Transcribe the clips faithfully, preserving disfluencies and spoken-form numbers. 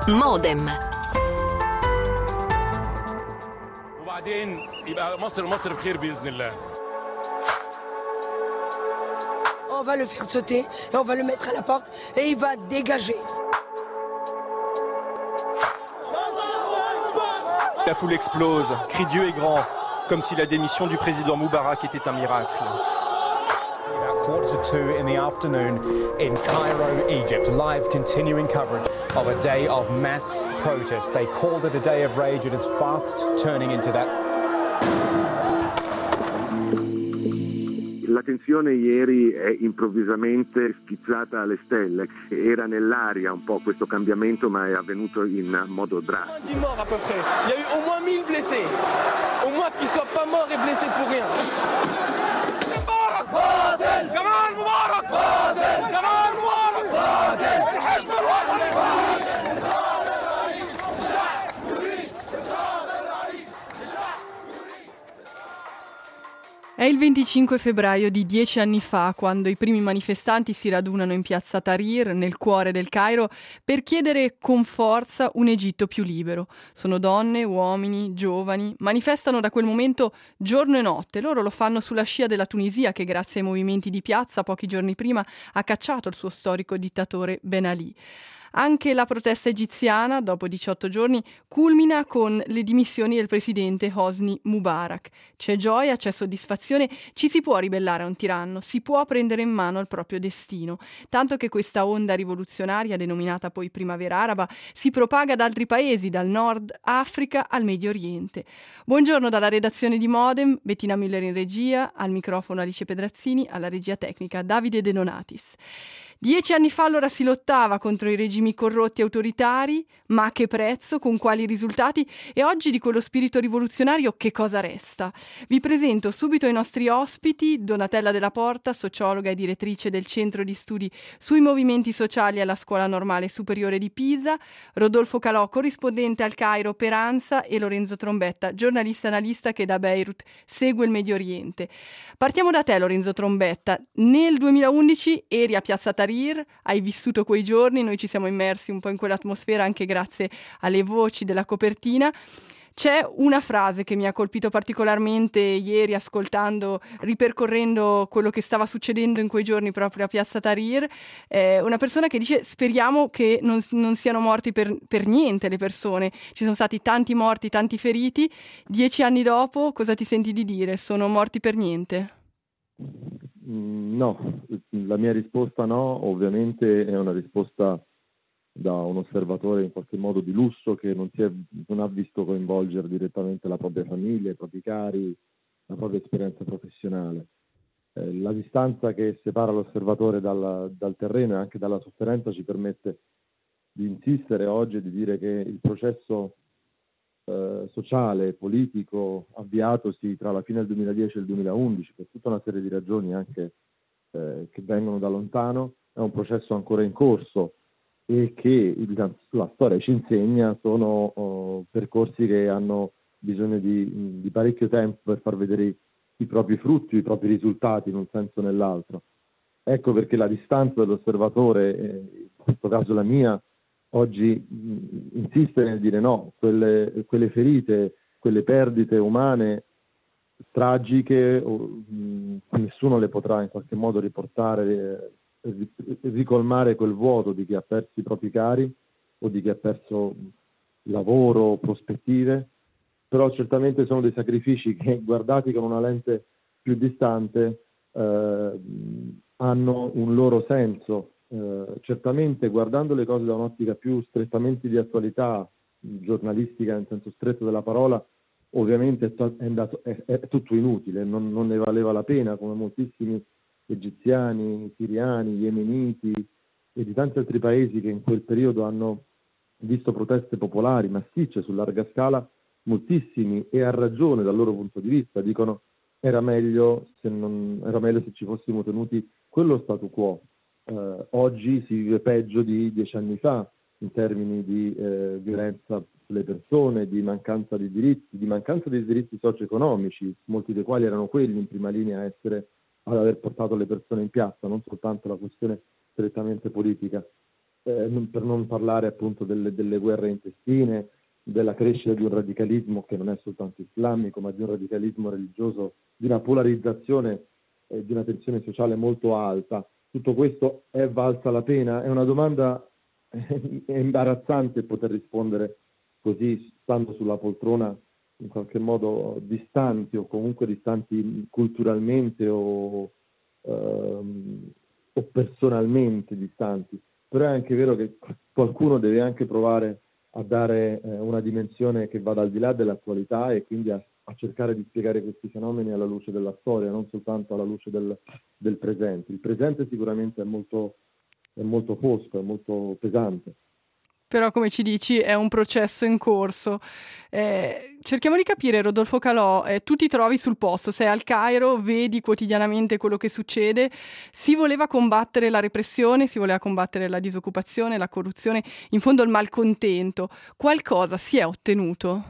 Modem. وبعدين يبقى مصر مصر بخير بإذن الله. On va le faire sauter et on va le mettre à la porte et il va dégager. La foule explose, crie Dieu est grand, comme si la démission du président Moubarak était un miracle. Quarter to two in the afternoon in Cairo, Egypt. Live continuing coverage of a day of mass protest. They called it a day of rage. It is fast turning into that. La tensione ieri è improvvisamente schizzata alle stelle. Era nell'aria un po' questo cambiamento, ma è avvenuto in modo drastico. dix morts à peu près. Il y a eu au moins mille blessés. Au moins qu'ils soient pas morts et blessés pour rien. قادل جمال مبارك قادل جمال مبارك قادل الحزب الوطني قادل إسقاط الرئيس الشعب يريد إسقاط الرئيس الشعب يريد. È il venticinque febbraio di dieci anni fa, quando i primi manifestanti si radunano in piazza Tahrir, nel cuore del Cairo, per chiedere con forza un Egitto più libero. Sono donne, uomini, giovani, manifestano da quel momento giorno e notte. Loro lo fanno sulla scia della Tunisia, che grazie ai movimenti di piazza pochi giorni prima ha cacciato il suo storico dittatore Ben Ali. Anche la protesta egiziana, dopo diciotto giorni, culmina con le dimissioni del presidente Hosni Mubarak. C'è gioia, c'è soddisfazione, ci si può ribellare a un tiranno, si può prendere in mano il proprio destino. Tanto che questa onda rivoluzionaria, denominata poi Primavera Araba, si propaga da altri paesi, dal Nord Africa al Medio Oriente. Buongiorno dalla redazione di Modem, Bettina Müller in regia, al microfono Alice Pedrazzini, alla regia tecnica Davide De Donatis. Dieci anni fa allora si lottava contro i regimi corrotti e autoritari, ma a che prezzo, con quali risultati, e oggi di quello spirito rivoluzionario che cosa resta? Vi presento subito i nostri ospiti: Donatella Della Porta, sociologa e direttrice del Centro di Studi sui Movimenti Sociali alla Scuola Normale Superiore di Pisa, Rodolfo Calò, corrispondente al Cairo per ANSA, e Lorenzo Trombetta, giornalista analista che da Beirut segue il Medio Oriente. Partiamo da te, Lorenzo Trombetta. Nel duemilaundici eri a Piazza Tahrir, hai vissuto quei giorni, noi ci siamo immersi un po' in quell'atmosfera anche grazie alle voci della copertina. C'è una frase che mi ha colpito particolarmente ieri ascoltando, ripercorrendo quello che stava succedendo in quei giorni proprio a Piazza Tahrir, eh, una persona che dice: speriamo che non, non siano morti per, per niente le persone, ci sono stati tanti morti, tanti feriti. Dieci anni dopo cosa ti senti di dire? Sono morti per niente? No, la mia risposta no, ovviamente è una risposta da un osservatore in qualche modo di lusso che non, si è, non ha visto coinvolgere direttamente la propria famiglia, i propri cari, la propria esperienza professionale. Eh, la distanza che separa l'osservatore dal, dal terreno e anche dalla sofferenza ci permette di insistere oggi e di dire che il processo eh, sociale e politico avviatosi tra la fine del duemiladieci e il duemilaundici, per tutta una serie di ragioni anche eh, che vengono da lontano, è un processo ancora in corso e che la, la storia ci insegna sono oh, percorsi che hanno bisogno di, di parecchio tempo per far vedere i, i propri frutti, i propri risultati in un senso o nell'altro. Ecco perché la distanza dell'osservatore, eh, in questo caso la mia, oggi mh, insiste nel dire no, quelle, quelle ferite, quelle perdite umane tragiche, oh, mh, nessuno le potrà in qualche modo riportare, eh, ricolmare quel vuoto di chi ha perso i propri cari o di chi ha perso lavoro, prospettive, però certamente sono dei sacrifici che, guardati con una lente più distante, eh, hanno un loro senso. Eh, certamente, guardando le cose da un'ottica più strettamente di attualità, giornalistica in senso stretto della parola, ovviamente è, to- è, andato, è, è tutto inutile, non, non ne valeva la pena, come moltissimi egiziani, siriani, yemeniti e di tanti altri paesi che in quel periodo hanno visto proteste popolari massicce su larga scala. Moltissimi, e a ragione dal loro punto di vista, dicono era meglio se, non, era meglio se ci fossimo tenuti quello statu quo. Eh, oggi si vive peggio di dieci anni fa in termini di eh, violenza sulle persone, di mancanza di diritti, di mancanza di diritti socio-economici, molti dei quali erano quelli in prima linea a essere, ad aver portato le persone in piazza, non soltanto la questione strettamente politica. eh, non, per non parlare appunto delle, delle guerre intestine, della crescita di un radicalismo che non è soltanto islamico, ma di un radicalismo religioso, di una polarizzazione e eh, di una tensione sociale molto alta. Tutto questo è valsa la pena? È una domanda è imbarazzante poter rispondere così, stando sulla poltrona in qualche modo distanti o comunque distanti culturalmente o, ehm, o personalmente distanti. Però è anche vero che qualcuno deve anche provare a dare eh, una dimensione che vada al di là dell'attualità e quindi a, a cercare di spiegare questi fenomeni alla luce della storia, non soltanto alla luce del, del presente. Il presente sicuramente è molto, è molto fosco, è molto pesante. Però, come ci dici, è un processo in corso. Eh, cerchiamo di capire, Rodolfo Calò, eh, tu ti trovi sul posto, sei al Cairo, vedi quotidianamente quello che succede. Si voleva combattere la repressione, si voleva combattere la disoccupazione, la corruzione, in fondo il malcontento. Qualcosa si è ottenuto?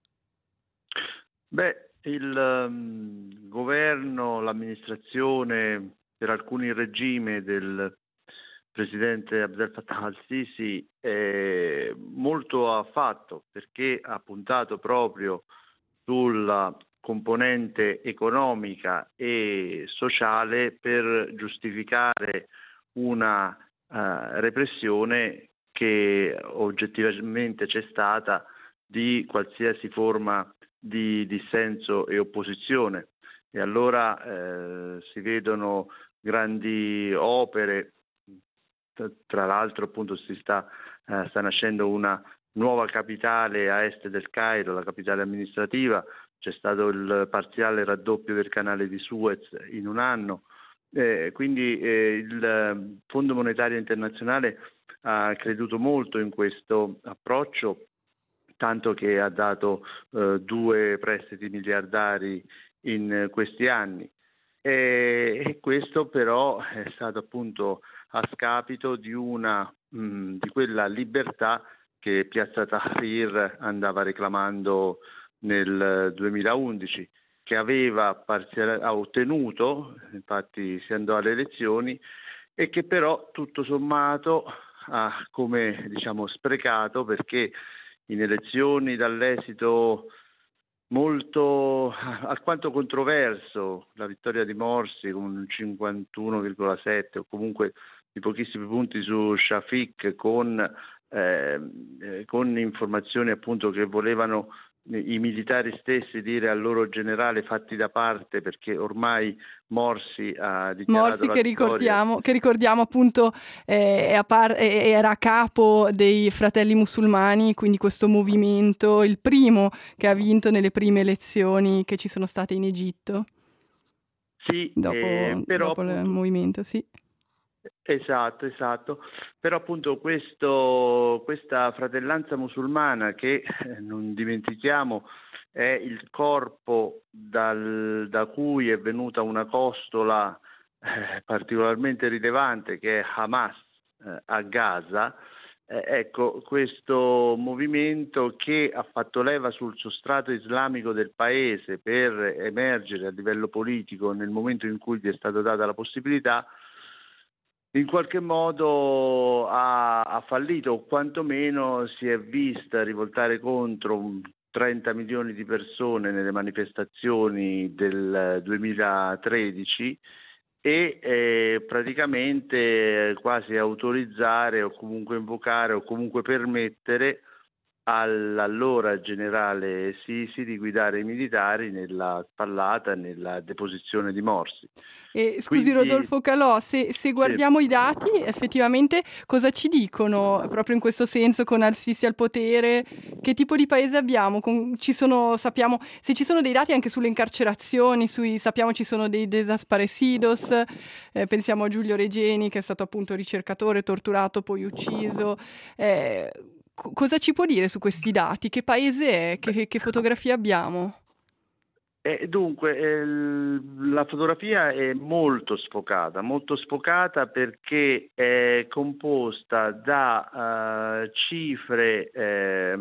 Beh, il um, governo, l'amministrazione, per alcuni il regime del presidente Abdel Fattah al-Sisi eh, molto ha fatto, perché ha puntato proprio sulla componente economica e sociale per giustificare una uh, repressione che oggettivamente c'è stata di qualsiasi forma di dissenso e opposizione. E allora eh, si vedono grandi opere. Tra l'altro appunto si sta, eh, sta nascendo una nuova capitale a est del Cairo, la capitale amministrativa, c'è stato il parziale raddoppio del canale di Suez in un anno, eh, quindi eh, il Fondo Monetario Internazionale ha creduto molto in questo approccio, tanto che ha dato eh, due prestiti miliardari in questi anni. E, e questo però è stato appunto a scapito di una mh, di quella libertà che Piazza Tahrir andava reclamando nel duemilaundici, che aveva parziale, ha ottenuto, infatti si andò alle elezioni, e che però tutto sommato ha come diciamo sprecato, perché in elezioni dall'esito molto alquanto controverso, la vittoria di Morsi con un cinquantuno virgola sette o comunque di pochissimi punti su Shafik, con, eh, con informazioni appunto che volevano i militari stessi dire al loro generale fatti da parte, perché ormai Morsi ha dichiarato Morsi la che vittoria. ricordiamo, che ricordiamo appunto eh, è a par- è, era a capo dei Fratelli Musulmani, quindi questo movimento, il primo che ha vinto nelle prime elezioni che ci sono state in Egitto. Sì, dopo, eh, però dopo appunto, il movimento, sì. Esatto, esatto. Però appunto questo, questa fratellanza musulmana, che eh, non dimentichiamo è il corpo dal, da cui è venuta una costola eh, particolarmente rilevante, che è Hamas eh, a Gaza, eh, ecco, questo movimento che ha fatto leva sul sostrato islamico del paese per emergere a livello politico nel momento in cui gli è stata data la possibilità, in qualche modo ha, ha fallito, o quantomeno si è vista rivoltare contro trenta milioni di persone nelle manifestazioni del duemilatredici e eh, praticamente quasi autorizzare o comunque invocare o comunque permettere all'allora generale Sisi di guidare i militari nella spallata, nella deposizione di Morsi. E, scusi Quindi, Rodolfo Calò, se, se guardiamo sì. i dati, effettivamente cosa ci dicono proprio in questo senso con al-Sisi al potere? Che tipo di paese abbiamo? Con, ci sono, sappiamo, se ci sono dei dati anche sulle incarcerazioni, sui, sappiamo ci sono dei desaparecidos, eh, pensiamo a Giulio Regeni che è stato appunto ricercatore, torturato, poi ucciso. Eh, c- cosa ci può dire su questi dati? Che paese è? Che, che fotografia abbiamo? Eh, dunque, eh, la fotografia è molto sfocata, molto sfocata perché è composta da uh, cifre eh,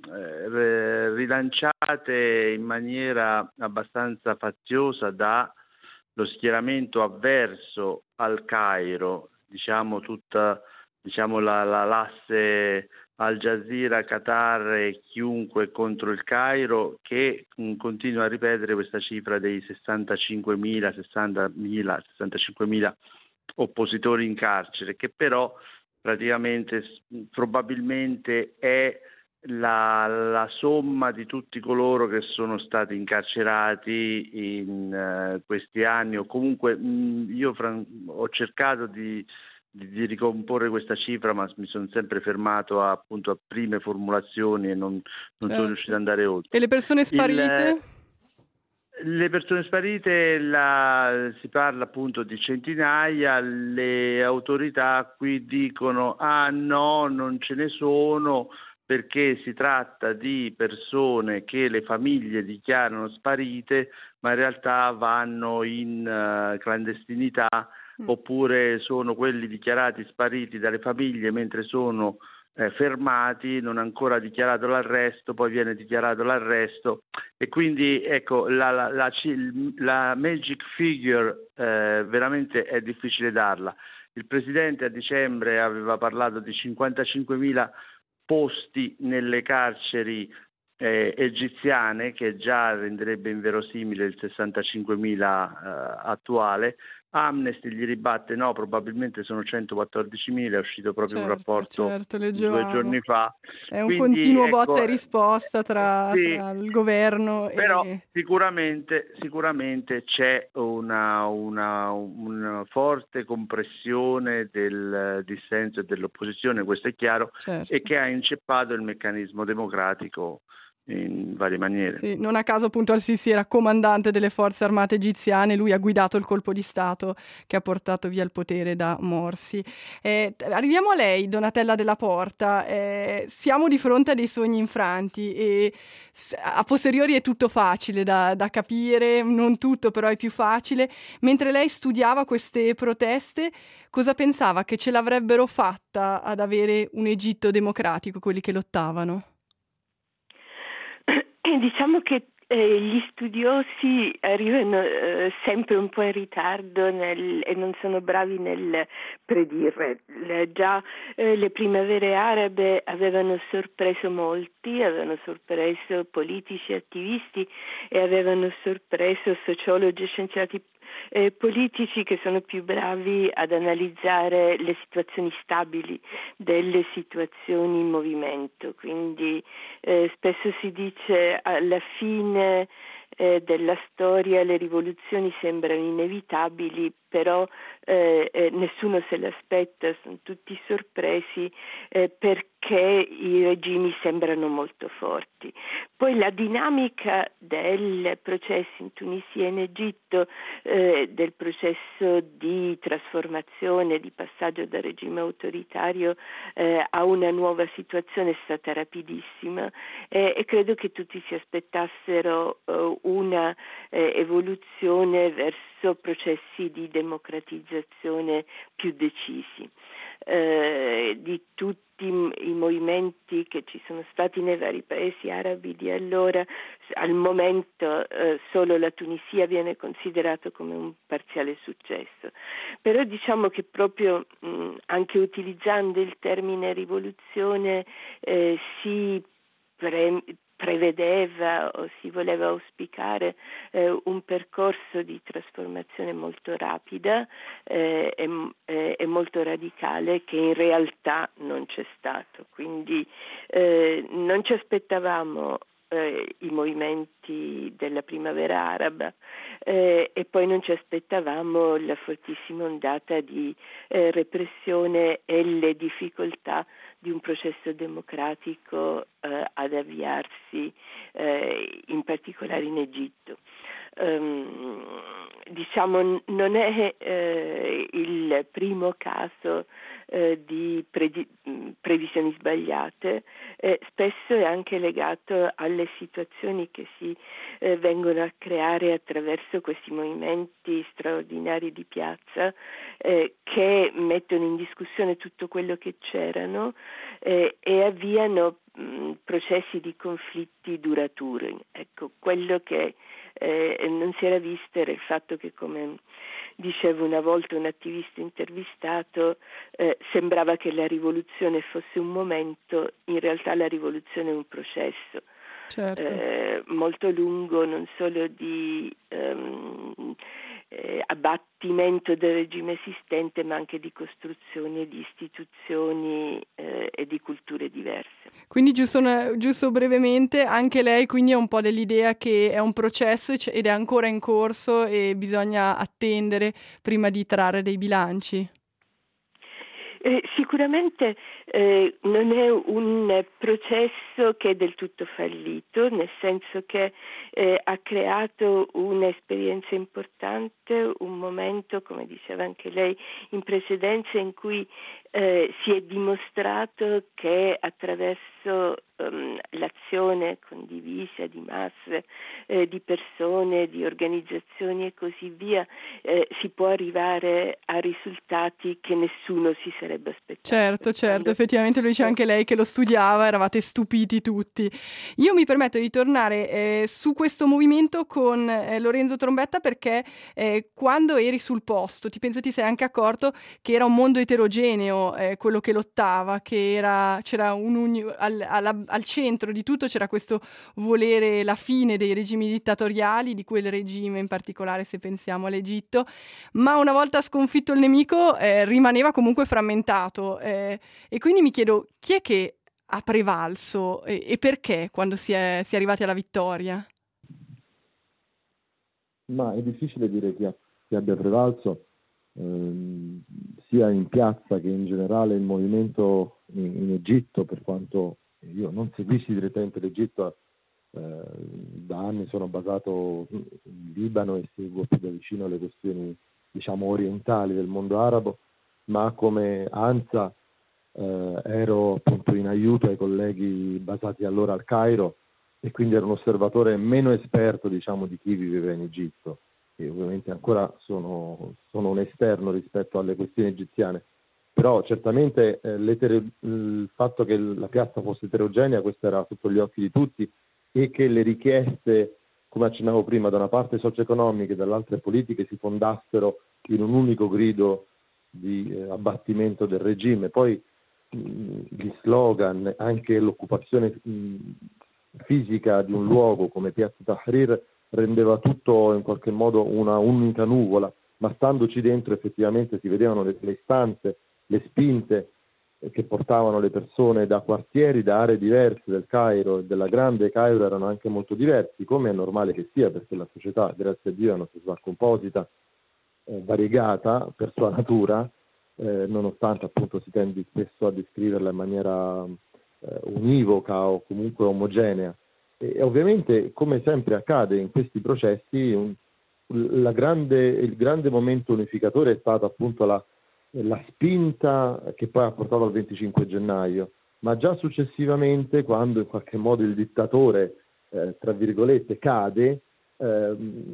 eh, rilanciate in maniera abbastanza faziosa dallo schieramento avverso al Cairo, diciamo tutta diciamo la, la, l'asse Al Jazeera, Qatar e chiunque contro il Cairo, che mh, continua a ripetere questa cifra dei sessantacinquemila, sessantamila, sessantacinquemila oppositori in carcere, che però praticamente probabilmente è la, la somma di tutti coloro che sono stati incarcerati in uh, questi anni, o comunque mh, io fran- ho cercato di, di, di ricomporre questa cifra, ma mi sono sempre fermato a, appunto a prime formulazioni e non, non certo. sono riuscito ad andare oltre. E le persone sparite? Il, Le persone sparite, la, si parla appunto di centinaia, le autorità qui dicono ah no, non ce ne sono, perché si tratta di persone che le famiglie dichiarano sparite, ma in realtà vanno in uh, clandestinità, mm. oppure sono quelli dichiarati spariti dalle famiglie mentre sono Eh, fermati, non ancora dichiarato l'arresto, poi viene dichiarato l'arresto, e quindi ecco la, la, la, la magic figure eh, veramente è difficile darla. Il Presidente a dicembre aveva parlato di cinquantacinquemila posti nelle carceri eh, egiziane, che già renderebbe inverosimile il sessantacinquemila eh, attuale. Amnesty gli ribatte no, probabilmente sono centoquattordicimila, è uscito proprio certo, un rapporto certo, due giorni fa. È un Quindi, continuo ecco, botta e risposta tra, sì, tra il governo però e... sicuramente, sicuramente c'è una, una, una forte compressione del dissenso e dell'opposizione, questo è chiaro, certo. e che ha inceppato il meccanismo democratico in varie maniere. Sì, non a caso appunto al-Sisi era comandante delle forze armate egiziane, lui ha guidato il colpo di Stato che ha portato via il potere da Morsi. Eh, arriviamo a lei, Donatella Della Porta. Eh, siamo di fronte a dei sogni infranti e a posteriori è tutto facile da, da capire, non tutto però è più facile. Mentre lei studiava queste proteste, cosa pensava? Che ce l'avrebbero fatta ad avere un Egitto democratico, quelli che lottavano? Diciamo che eh, gli studiosi arrivano eh, sempre un po' in ritardo nel, e non sono bravi nel predire. Le, già eh, le primavere arabe avevano sorpreso molti, avevano sorpreso politici, attivisti e avevano sorpreso sociologi e scienziati Eh, politici che sono più bravi ad analizzare le situazioni stabili delle situazioni in movimento. Quindi eh, spesso si dice alla fine eh, della storia le rivoluzioni sembrano inevitabili, però eh, eh, nessuno se l'aspetta, sono tutti sorpresi eh, perché i regimi sembrano molto forti. Poi la dinamica del processo in Tunisia e in Egitto, eh, del processo di trasformazione, di passaggio dal regime autoritario eh, a una nuova situazione è stata rapidissima eh, e credo che tutti si aspettassero eh, una eh, evoluzione verso processi di democratizzazione più decisi. Eh, di tutti i movimenti che ci sono stati nei vari paesi arabi di allora, al momento eh, solo la Tunisia viene considerato come un parziale successo, però diciamo che proprio mh, anche utilizzando il termine rivoluzione eh, si pre- prevedeva o si voleva auspicare eh, un percorso di trasformazione molto rapida eh, e, e, e molto radicale che in realtà non c'è stato. Quindi eh, non ci aspettavamo eh, i movimenti della primavera araba eh, e poi non ci aspettavamo la fortissima ondata di eh, repressione e le difficoltà di un processo democratico eh, ad avviarsi eh, in particolare in Egitto. Um, diciamo non è eh, il primo caso eh, di predi- previsioni sbagliate, eh, spesso è anche legato alle situazioni che si eh, vengono a creare attraverso questi movimenti straordinari di piazza eh, che mettono in discussione tutto quello che c'erano eh, e avviano mh, processi di conflitti duraturi. Ecco, quello che Eh, non si era visto era il fatto che, come diceva una volta un attivista intervistato, eh, sembrava che la rivoluzione fosse un momento, in realtà la rivoluzione è un processo. Certo. Eh, molto lungo, non solo di ehm, eh, abbattimento del regime esistente, ma anche di costruzione di istituzioni eh, e di culture diverse. Quindi giusto, una, giusto brevemente, anche lei quindi è un po' dell'idea che è un processo ed è ancora in corso e bisogna attendere prima di trarre dei bilanci? Eh, sicuramente eh, non è un processo che è del tutto fallito, nel senso che eh, ha creato un'esperienza importante, un momento, come diceva anche lei in precedenza, in cui eh, si è dimostrato che attraverso um, l'azione condivisa di masse, eh, di persone, di organizzazioni e così via, eh, si può arrivare a risultati che nessuno si sarebbe aspettato. Certo, certo, effettivamente lo dice anche lei che lo studiava, eravate stupiti tutti. Io mi permetto di tornare eh, su questo movimento con eh, Lorenzo Trombetta perché eh, quando eri sul posto, ti penso ti sei anche accorto che era un mondo eterogeneo eh, quello che lottava, che era, c'era un uni- al, alla, al centro di tutto c'era questo volere la fine dei regimi dittatoriali, di quel regime in particolare se pensiamo all'Egitto, ma una volta sconfitto il nemico eh, rimaneva comunque frammentato eh, e quindi mi chiedo chi è che ha prevalso e, e perché quando si è, si è arrivati alla vittoria? Ma è difficile dire chi, ha, chi abbia prevalso, ehm, sia in piazza che in generale il movimento in, in Egitto, per quanto io non seguissi direttamente l'Egitto, eh, da anni sono basato in Libano e seguo più da vicino le questioni, diciamo, orientali del mondo arabo, ma come ANSA eh, ero appunto in aiuto ai colleghi basati allora al Cairo e quindi ero un osservatore meno esperto, diciamo, di chi viveva in Egitto, e ovviamente ancora sono, sono un esterno rispetto alle questioni egiziane, però certamente eh, il fatto che la piazza fosse eterogenea, questo era sotto gli occhi di tutti, e che le richieste, come accennavo prima, da una parte socio-economiche e dall'altra politiche, si fondassero in un unico grido di eh, abbattimento del regime. Poi mh, gli slogan, anche l'occupazione mh, fisica di un luogo come Piazza Tahrir rendeva tutto in qualche modo una unica nuvola, ma standoci dentro effettivamente si vedevano le, le stanze, le spinte che portavano le persone da quartieri, da aree diverse del Cairo e della grande Cairo erano anche molto diversi, come è normale che sia, perché la società, grazie a Dio, è una società composita, eh, variegata per sua natura, eh, nonostante appunto si tendi spesso a descriverla in maniera eh, univoca o comunque omogenea. E, e ovviamente, come sempre accade in questi processi, un, la grande, il grande momento unificatore è stata appunto la la spinta che poi ha portato al venticinque gennaio, ma già successivamente, quando in qualche modo il dittatore, eh, tra virgolette, cade, eh,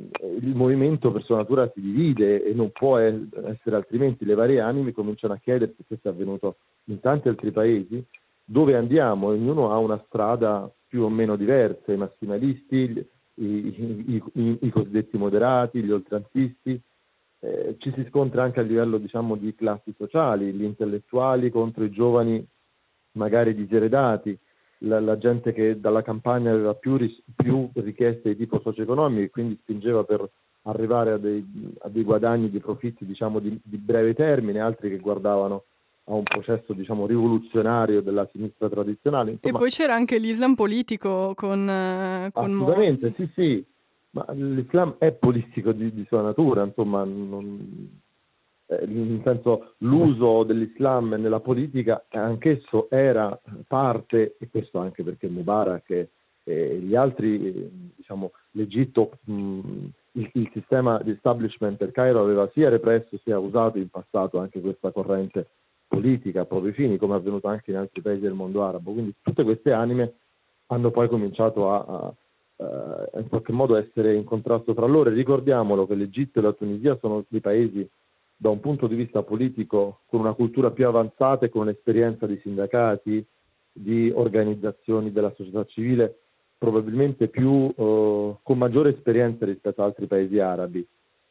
il movimento per sua natura si divide e non può essere altrimenti. Le varie anime cominciano a chiedersi, questo è avvenuto in tanti altri paesi, dove andiamo, ognuno ha una strada più o meno diversa, i massimalisti, i, i, i, i cosiddetti moderati, gli oltranzisti. Eh, ci si scontra anche a livello, diciamo, di classi sociali, gli intellettuali contro i giovani magari diseredati, la, la gente che dalla campagna aveva più, ris- più richieste di tipo socio-economico e quindi spingeva per arrivare a dei, a dei guadagni, di profitti, diciamo, di, di breve termine, altri che guardavano a un processo, diciamo, rivoluzionario della sinistra tradizionale. Insomma, e poi c'era anche l'Islam politico con, uh, con assolutamente, Morsi. sì, sì. Ma l'Islam è politico di, di sua natura, insomma, non, eh, in senso l'uso dell'Islam nella politica anch'esso era parte, e questo anche perché Mubarak e, e gli altri, eh, diciamo, l'Egitto, mh, il, il sistema di establishment del Cairo aveva sia represso sia usato in passato anche questa corrente politica a propri fini, come è avvenuto anche in altri paesi del mondo arabo. Quindi tutte queste anime hanno poi cominciato a, a Uh, in qualche modo essere in contrasto tra loro. Ricordiamolo che l'Egitto e la Tunisia sono dei paesi da un punto di vista politico con una cultura più avanzata e con un'esperienza di sindacati, di organizzazioni della società civile probabilmente più uh, con maggiore esperienza rispetto ad altri paesi arabi,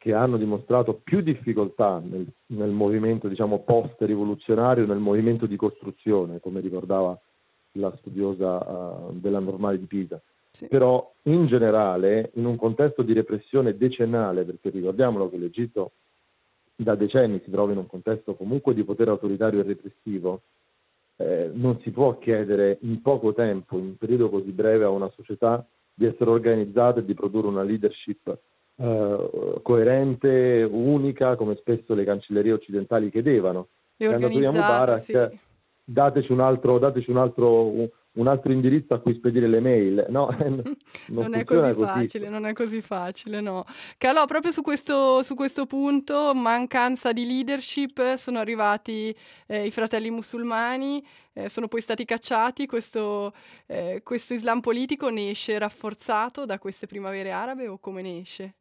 che hanno dimostrato più difficoltà nel, nel movimento, diciamo, post-rivoluzionario, nel movimento di costruzione, come ricordava la studiosa uh, della Normale di Pisa. Sì. Però in generale, in un contesto di repressione decennale, perché ricordiamolo che l'Egitto da decenni si trova in un contesto comunque di potere autoritario e repressivo, eh, non si può chiedere in poco tempo, in un periodo così breve, a una società di essere organizzata e di produrre una leadership eh, coerente, unica, come spesso le cancellerie occidentali chiedevano. E organizzata, Mubarak, sì. dateci un altro, dateci un altro, un, un altro indirizzo a cui spedire le mail. No, non, non è così facile, non è così facile, no. Calò, proprio su questo, su questo punto, mancanza di leadership, sono arrivati eh, i fratelli musulmani, eh, sono poi stati cacciati, questo, eh, questo Islam politico ne esce rafforzato da queste primavere arabe o come ne esce?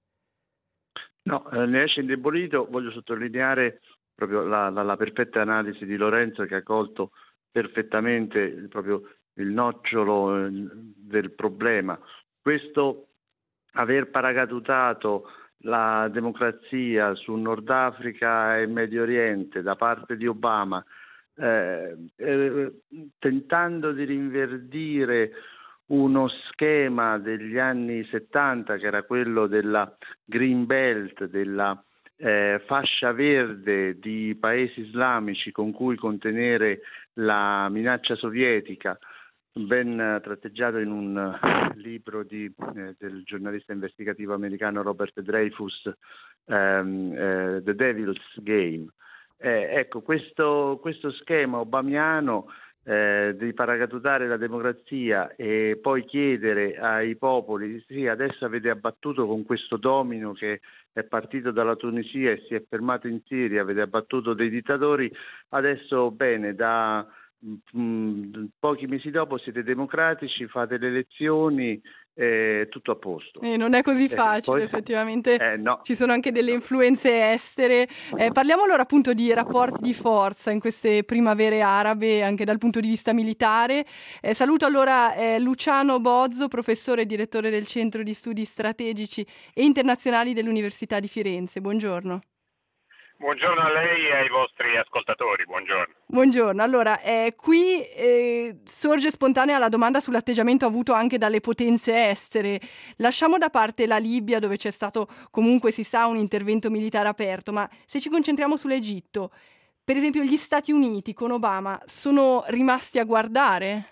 No, eh, ne esce indebolito. Voglio sottolineare proprio la, la, la perfetta analisi di Lorenzo, che ha colto perfettamente proprio il nocciolo eh, del problema. Questo aver paracadutato la democrazia su Nord Africa e Medio Oriente da parte di Obama, eh, eh, tentando di rinverdire uno schema degli anni settanta, che era quello della Green Belt, della eh, fascia verde di paesi islamici con cui contenere la minaccia sovietica, ben tratteggiato in un libro di, eh, del giornalista investigativo americano Robert Dreyfus, ehm, eh, The Devil's Game. Eh, ecco, questo, questo schema obamiano eh, di paracadutare la democrazia e poi chiedere ai popoli, sì, adesso avete abbattuto con questo domino che è partito dalla Tunisia e si è fermato in Siria, avete abbattuto dei dittatori, adesso bene, da mh, pochi mesi dopo siete democratici, fate le elezioni, eh, tutto a posto. E non è così facile, eh, poi, effettivamente eh, no. Ci sono anche delle influenze estere. Eh, parliamo allora appunto di rapporti di forza in queste primavere arabe, anche dal punto di vista militare. Eh, saluto allora eh, Luciano Bozzo, professore e direttore del Centro di Studi Strategici e Internazionali dell'Università di Firenze. Buongiorno. Buongiorno a lei e ai vostri ascoltatori, buongiorno. Buongiorno, allora eh, qui eh, sorge spontanea la domanda sull'atteggiamento avuto anche dalle potenze estere. Lasciamo da parte la Libia, dove c'è stato comunque, si sa, un intervento militare aperto, ma se ci concentriamo sull'Egitto, per esempio gli Stati Uniti con Obama sono rimasti a guardare?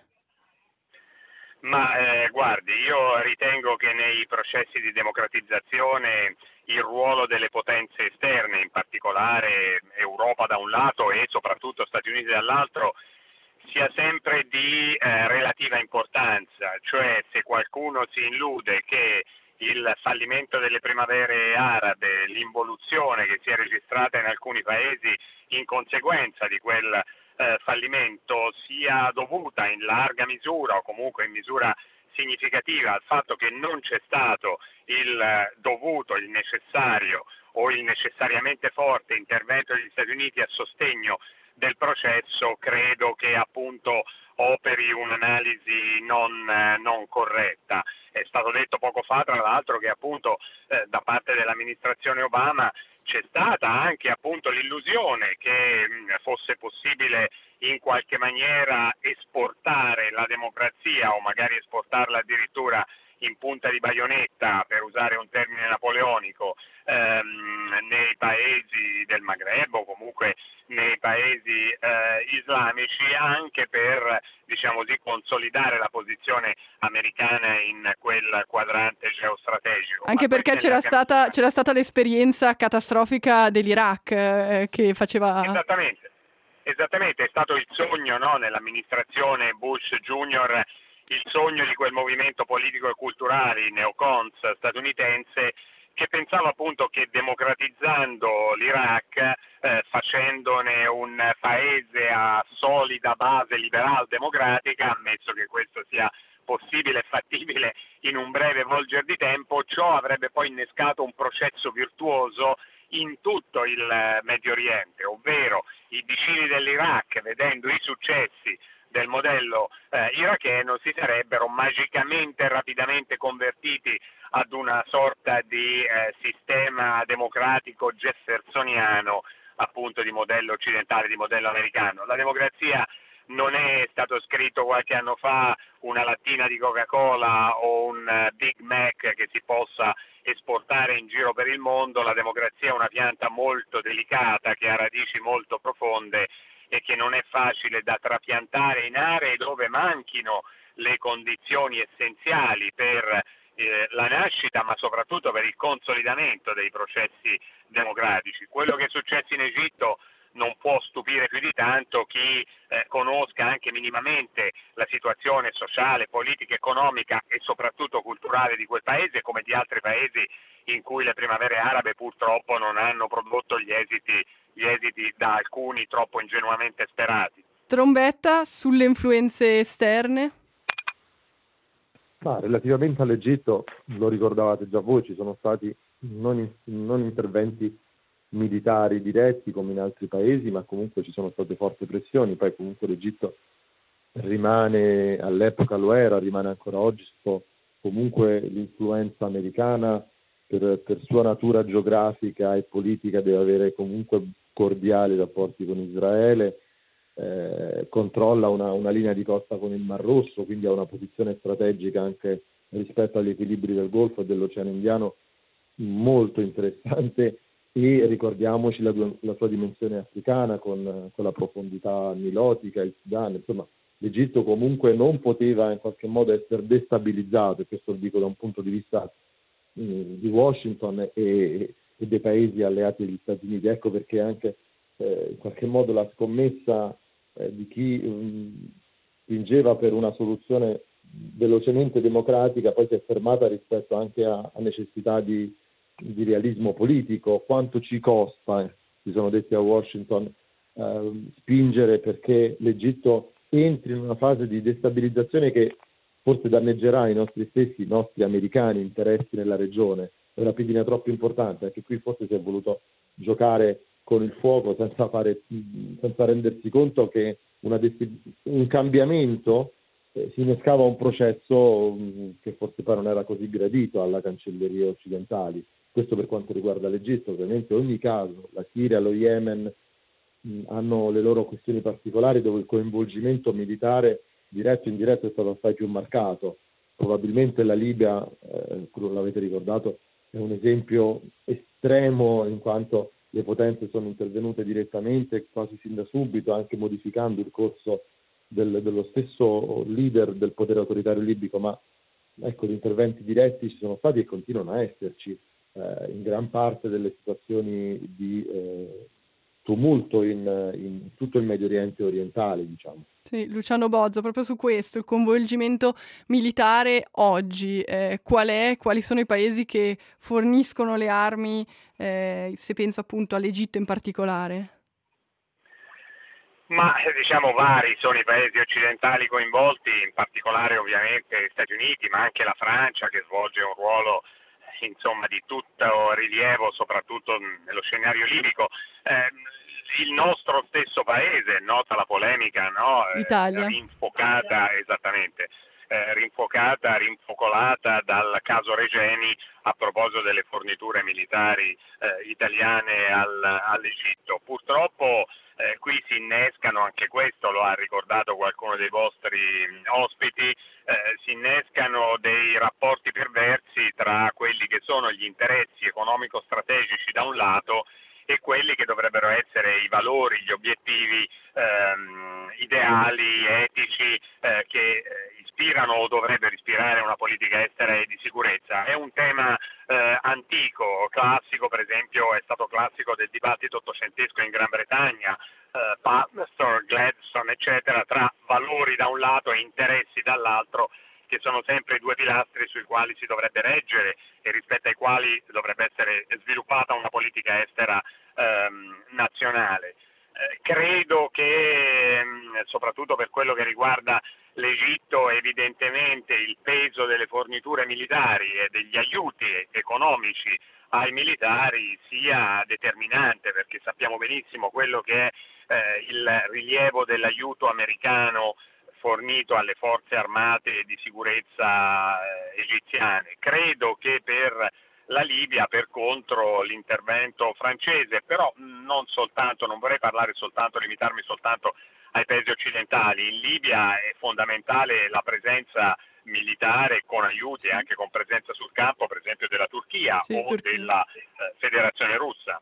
Ma eh, guardi, io ritengo che nei processi di democratizzazione il ruolo delle potenze esterne, in particolare Europa da un lato e soprattutto Stati Uniti dall'altro, sia sempre di eh, relativa importanza, cioè se qualcuno si illude che il fallimento delle primavere arabe, l'involuzione che si è registrata in alcuni paesi in conseguenza di quel eh, fallimento sia dovuta in larga misura o comunque in misura significativa al fatto che non c'è stato il dovuto, il necessario o il necessariamente forte intervento degli Stati Uniti a sostegno del processo, credo che appunto operi un'analisi non, non corretta. È stato detto poco fa, tra l'altro, che appunto eh, da parte dell'amministrazione Obama c'è stata anche appunto l'illusione che mh, fosse possibile in qualche maniera esportare la democrazia o magari esportarla addirittura in punta di baionetta, per usare un termine napoleonico, ehm, nei paesi del Maghreb o comunque nei paesi eh, islamici, anche per, diciamo così, consolidare la posizione americana in quel quadrante geostrategico. Anche Ma perché c'era stata, c'era stata l'esperienza catastrofica dell'Iraq eh, che faceva... Esattamente, esattamente, è stato il sogno, no, nell'amministrazione Bush Junior, il sogno di quel movimento politico e culturale, il neocons statunitense, che pensava appunto che democratizzando l'Iraq, eh, facendone un paese a solida base liberal-democratica, ammesso che questo sia possibile e fattibile in un breve volgere di tempo, ciò avrebbe poi innescato un processo virtuoso in tutto il Medio Oriente, ovvero i vicini dell'Iraq, vedendo i successi del modello eh, iracheno, si sarebbero magicamente e rapidamente convertiti ad una sorta di eh, sistema democratico jeffersoniano, appunto di modello occidentale, di modello americano. La democrazia non è stato scritto qualche anno fa una lattina di Coca-Cola o un Big Mac che si possa esportare in giro per il mondo. La democrazia è una pianta molto delicata che ha radici molto profonde e che non è facile da trapiantare in aree dove manchino le condizioni essenziali per eh, la nascita, ma soprattutto per il consolidamento dei processi democratici. Quello che è successo in Egitto non può stupire più di tanto chi eh, conosca anche minimamente la situazione sociale, politica, economica e soprattutto culturale di quel paese, come di altri paesi in cui le primavere arabe purtroppo non hanno prodotto gli esiti, gli esiti da alcuni troppo ingenuamente sperati. Trombetta sulle influenze esterne? Ma relativamente all'Egitto, lo ricordavate già voi, ci sono stati non, in, non interventi militari diretti come in altri paesi, ma comunque ci sono state forti pressioni. Poi comunque l'Egitto rimane, all'epoca lo era, rimane ancora oggi sotto comunque l'influenza americana, per, per sua natura geografica e politica deve avere comunque cordiali rapporti con Israele, eh, controlla una, una linea di costa con il Mar Rosso, quindi ha una posizione strategica anche rispetto agli equilibri del Golfo e dell'Oceano Indiano molto interessante. E ricordiamoci la, la sua dimensione africana con, con la profondità nilotica, il Sudan, insomma l'Egitto comunque non poteva in qualche modo essere destabilizzato, e questo lo dico da un punto di vista mh, di Washington e, e dei paesi alleati degli Stati Uniti. Ecco perché anche eh, in qualche modo la scommessa eh, di chi mh, spingeva per una soluzione velocemente democratica poi si è fermata rispetto anche a, a necessità di di realismo politico. Quanto ci costa, eh, si sono detti a Washington, eh, spingere perché l'Egitto entri in una fase di destabilizzazione che forse danneggerà i nostri stessi, i nostri americani interessi nella regione. È una pedina troppo importante, anche qui forse si è voluto giocare con il fuoco senza, fare, senza rendersi conto che una dest- un cambiamento eh, si innescava un processo mh, che forse poi non era così gradito alla cancellerie occidentali. Questo per quanto riguarda l'Egitto. Ovviamente ogni caso, la Siria, lo Yemen mh, hanno le loro questioni particolari dove il coinvolgimento militare diretto e indiretto è stato assai più marcato. Probabilmente la Libia, eh, l'avete ricordato, è un esempio estremo in quanto le potenze sono intervenute direttamente quasi sin da subito, anche modificando il corso del, dello stesso leader del potere autoritario libico, ma ecco, gli interventi diretti ci sono stati e continuano a esserci eh, in gran parte delle situazioni di eh, tumulto in, in tutto il Medio Oriente orientale, diciamo. Sì, Luciano Bozzo, proprio su questo, il coinvolgimento militare oggi, eh, qual è, quali sono i paesi che forniscono le armi, eh, se penso appunto all'Egitto in particolare? Ma diciamo vari sono i paesi occidentali coinvolti, in particolare ovviamente gli Stati Uniti, ma anche la Francia che svolge un ruolo insomma di tutto rilievo, soprattutto nello scenario libico. Eh, il nostro stesso paese, nota la polemica, no? Italia. Eh, rinfocata, esattamente, eh, rinfocata, rinfocolata dal caso Regeni a proposito delle forniture militari eh, italiane al, all'Egitto. Purtroppo eh, qui si innescano, anche questo lo ha ricordato qualcuno dei vostri ospiti, eh, si innescano dei rapporti perversi tra quelli che sono gli interessi economico-strategici da un lato e quelli che dovrebbero essere i valori, gli obiettivi ehm, ideali, etici eh, che eh, ispirano o dovrebbero ispirare una politica estera e di sicurezza. È un tema eh, antico, classico, per esempio è stato classico del dibattito ottocentesco in Gran Bretagna, eh, Palmerston, Gladstone, eccetera, tra valori da un lato e interessi dall'altro, che sono sempre i due pilastri sui quali si dovrebbe reggere e rispetto ai quali dovrebbe essere sviluppata una politica estera ehm, nazionale. eh, credo che mh, soprattutto per quello che riguarda l'Egitto, evidentemente il peso delle forniture militari e degli aiuti economici ai militari sia determinante, perché sappiamo benissimo quello che è eh, il rilievo dell'aiuto americano fornito alle forze armate e di sicurezza eh, egiziane. Credo che per la Libia, per contro, l'intervento francese, però non soltanto, non vorrei parlare soltanto, limitarmi soltanto ai paesi occidentali. In Libia è fondamentale la presenza militare con aiuti e anche con presenza sul campo, per esempio della Turchia Sì, o Turchia. della eh, Federazione Russa.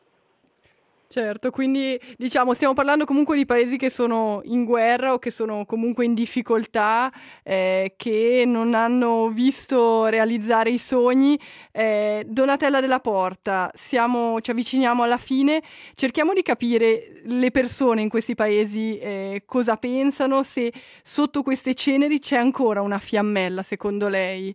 Certo, quindi diciamo stiamo parlando comunque di paesi che sono in guerra o che sono comunque in difficoltà, eh, che non hanno visto realizzare i sogni. Eh, Donatella Della Porta, siamo, ci avviciniamo alla fine, cerchiamo di capire le persone in questi paesi eh, cosa pensano, se sotto queste ceneri c'è ancora una fiammella, secondo lei.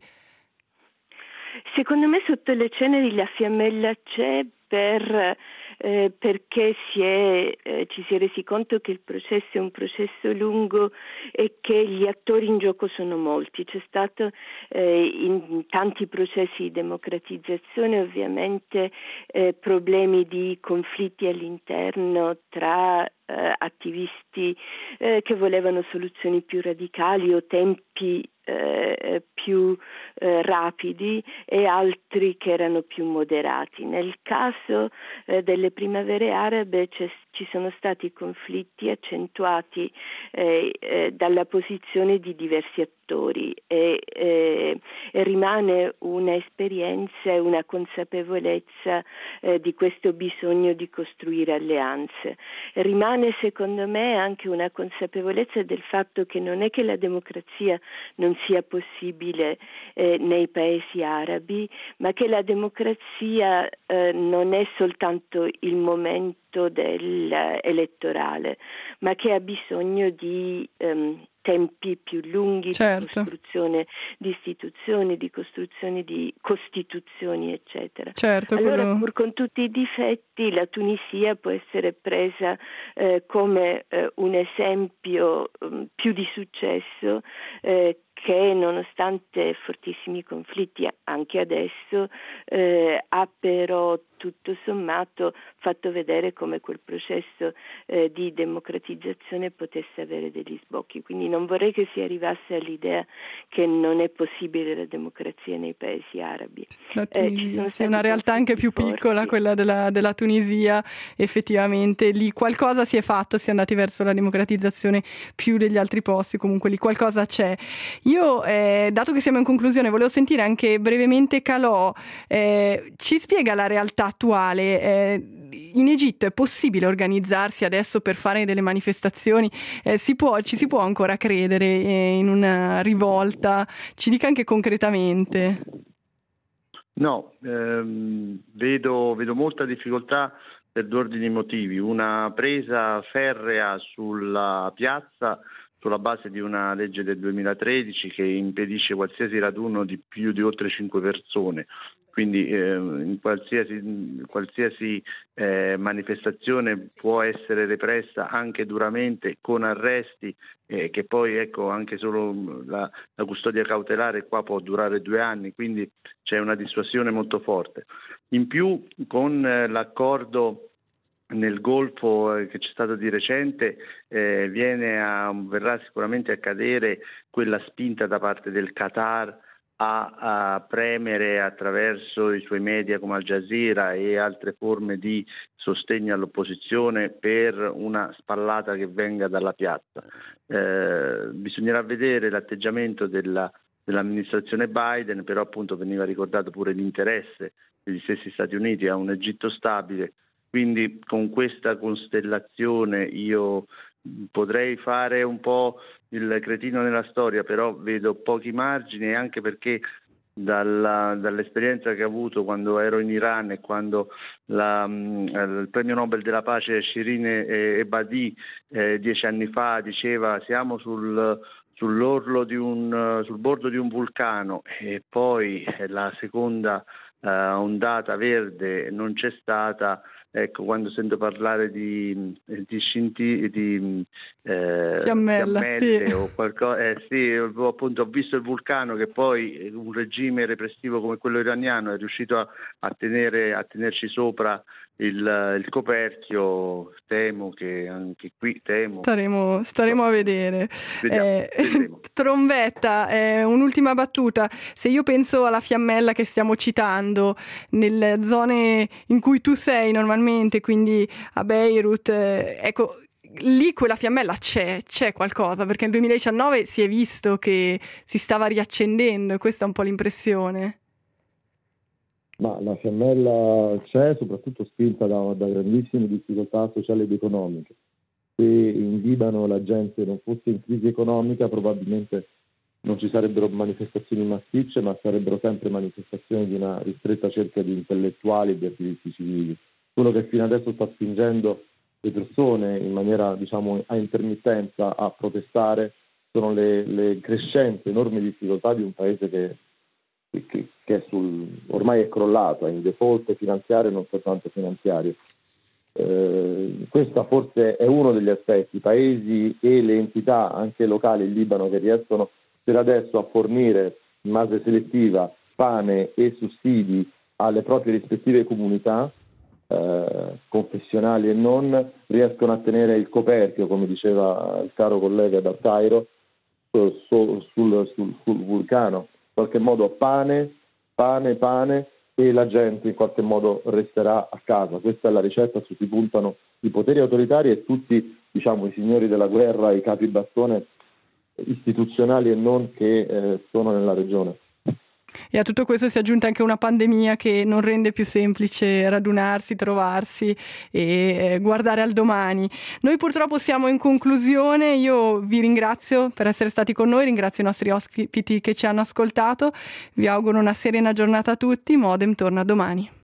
Secondo me sotto le ceneri la fiammella c'è per... Eh, perché si è, eh, ci si è resi conto che il processo è un processo lungo e che gli attori in gioco sono molti. C'è stato eh, in tanti processi di democratizzazione ovviamente eh, problemi di conflitti all'interno tra eh, attivisti eh, che volevano soluzioni più radicali o tempi Eh, più eh, rapidi e altri che erano più moderati. Nel caso eh, delle primavere arabe c'è, ci sono stati conflitti accentuati eh, eh, dalla posizione di diversi attori e, eh, e rimane una esperienza e una consapevolezza eh, di questo bisogno di costruire alleanze. Rimane secondo me anche una consapevolezza del fatto che non è che la democrazia non sia possibile eh, nei paesi arabi, ma che la democrazia eh, non è soltanto il momento del uh, elettorale, ma che ha bisogno di um, tempi più lunghi, certo. di costruzione di istituzioni, di costruzione di costituzioni, eccetera. Certo, allora, quello... pur con tutti i difetti, la Tunisia può essere presa eh, come eh, un esempio um, più di successo eh, che nonostante fortissimi conflitti anche adesso eh, ha però tutto sommato fatto vedere come quel processo eh, di democratizzazione potesse avere degli sbocchi. Quindi non vorrei che si arrivasse all'idea che non è possibile la democrazia nei paesi arabi. La Tunisia, eh, sì, è una realtà anche più forti. piccola, quella della, della Tunisia, effettivamente lì qualcosa si è fatto, si è andati verso la democratizzazione più degli altri posti, comunque lì qualcosa c'è. Io, eh, dato che siamo in conclusione, volevo sentire anche brevemente Calò, eh, ci spiega la realtà attuale. Eh, in Egitto è possibile organizzarsi adesso per fare delle manifestazioni? Eh, si può, ci si può ancora credere eh, in una rivolta? Ci dica anche concretamente. No, ehm, vedo, vedo molta difficoltà per due ordini motivi. Una presa ferrea sulla piazza sulla base di una legge del duemilatredici che impedisce qualsiasi raduno di più di oltre cinque persone. Quindi eh, in qualsiasi, qualsiasi eh, manifestazione può essere repressa anche duramente con arresti eh, che poi ecco anche solo la, la custodia cautelare qua può durare due anni, quindi c'è una dissuasione molto forte. In più con eh, l'accordo nel Golfo eh, che c'è stato di recente eh, viene a, verrà sicuramente a cadere quella spinta da parte del Qatar a, a premere attraverso i suoi media come Al Jazeera e altre forme di sostegno all'opposizione per una spallata che venga dalla piazza. Eh, bisognerà vedere l'atteggiamento della, dell'amministrazione Biden, però appunto veniva ricordato pure l'interesse degli stessi Stati Uniti a un Egitto stabile. Quindi con questa costellazione io potrei fare un po' il cretino nella storia, però vedo pochi margini, anche perché dalla, dall'esperienza che ho avuto quando ero in Iran e quando la, il premio Nobel della pace Shirin Ebadi eh, dieci anni fa diceva siamo sul, sull'orlo di un, sul bordo di un vulcano e poi la seconda eh, ondata verde non c'è stata. ecco, quando sento parlare di, di, scinti, di eh, fiammella, fiammelle sì. o qualcosa, eh, sì, appunto ho visto il vulcano, che poi un regime repressivo come quello iraniano è riuscito a, a, tenere, a tenerci sopra il, il coperchio. Temo che anche qui temo. Staremo, staremo a vedere. Vediamo, eh, vedremo. Trombetta, eh, un'ultima battuta. Se io penso alla fiammella che stiamo citando, nelle zone in cui tu sei normalmente, quindi a Beirut, eh, ecco, lì quella fiammella c'è, c'è qualcosa, perché nel duemiladiciannove si è visto che si stava riaccendendo e questa è un po' l'impressione. Ma la fiammella c'è, soprattutto spinta da, da grandissime difficoltà sociali ed economiche. Se in Libano la gente non fosse in crisi economica, probabilmente non ci sarebbero manifestazioni massicce, ma sarebbero sempre manifestazioni di una ristretta cerchia di intellettuali e di attivisti civili. Quello che fino adesso sta spingendo le persone in maniera, diciamo, a intermittenza a protestare sono le, le crescenti enormi difficoltà di un paese che Che, che è sul, ormai è crollato, è in default finanziario e non soltanto finanziario. Eh, questo forse è uno degli aspetti. I paesi e le entità anche locali in Libano che riescono per adesso a fornire in base selettiva pane e sussidi alle proprie rispettive comunità eh, confessionali e non, riescono a tenere il coperchio, come diceva il caro collega dal Cairo, sul, sul, sul, sul vulcano. In qualche modo pane, pane, pane e la gente in qualche modo resterà a casa. Questa è la ricetta su cui puntano i poteri autoritari e tutti, diciamo, i signori della guerra, i capi bastone istituzionali e non che eh, sono nella regione. E a tutto questo si è aggiunta anche una pandemia che non rende più semplice radunarsi, trovarsi e guardare al domani. Noi purtroppo siamo in conclusione. Io vi ringrazio per essere stati con noi, ringrazio i nostri ospiti che ci hanno ascoltato. Vi auguro una serena giornata a tutti. Modem torna domani.